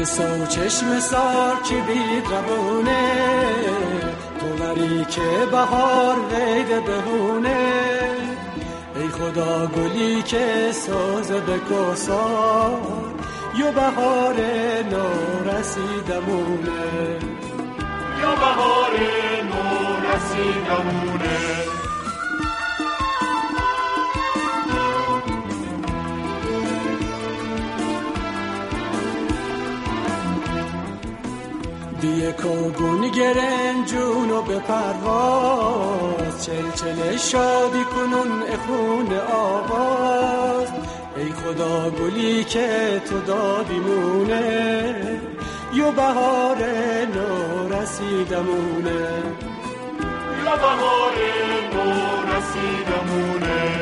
سو چشم سار کی بید روونه تو وری که بهار ویده بهونه ای خدا گلی که ساز به کسار یو بهار نو رسیدمونه یو بهار نو رسیدمونه دیه کوگون گرن جونو به پرواز چلچل شادی کنون اخون آواز ای خدا گلی که تو دادیمونه یو بهار نو رسیدمونه یو بهار نو رسیدمونه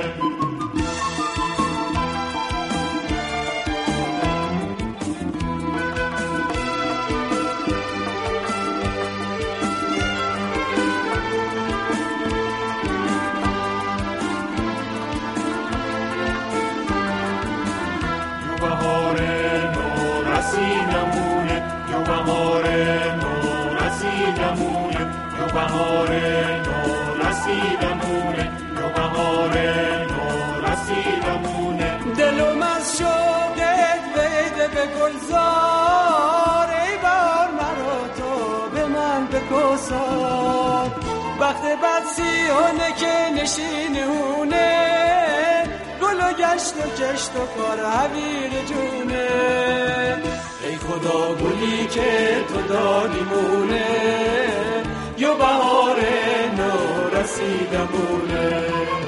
بهار نو رسیدمونه یو بهار نو رسیدمونه دلم از شوقت ویده به گلزار ای بار مرا تو به من بکسار وقت بد سیانه که نشینونه گل و گشت و کشت و کار حویر جونه ای خدا گلی که تو دادیمونه یو بهار نو رسیدمونه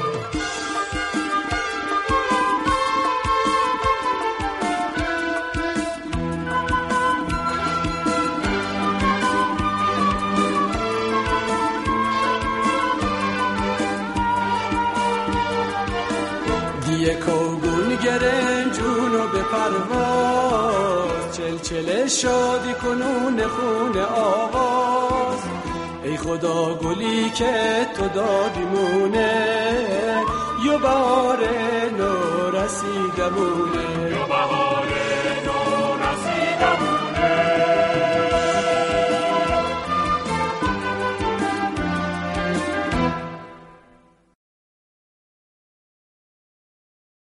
دیه کوگون گرن جونو به پرواز چلچل شادی کنون خون آواز ای خدا گلی که تو دادیمونه یو بهار نو رسیدمونه یو بهار